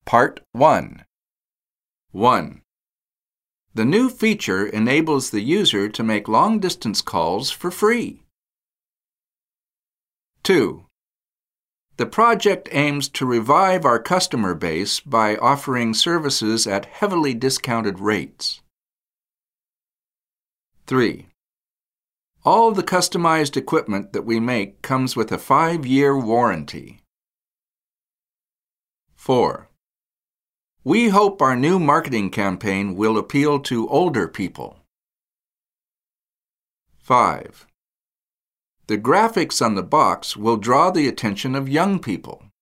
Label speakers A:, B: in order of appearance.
A: Part 1. 1. The new feature enables the user to make long-distance calls for free. 2. The project aims to revive our customer base by offering services at heavily discounted rates. 3. All the customized equipment that we make comes with a 5-year warranty. 4. We hope our new marketing campaign will appeal to older people. 5. The graphics on the box will draw the attention of young people.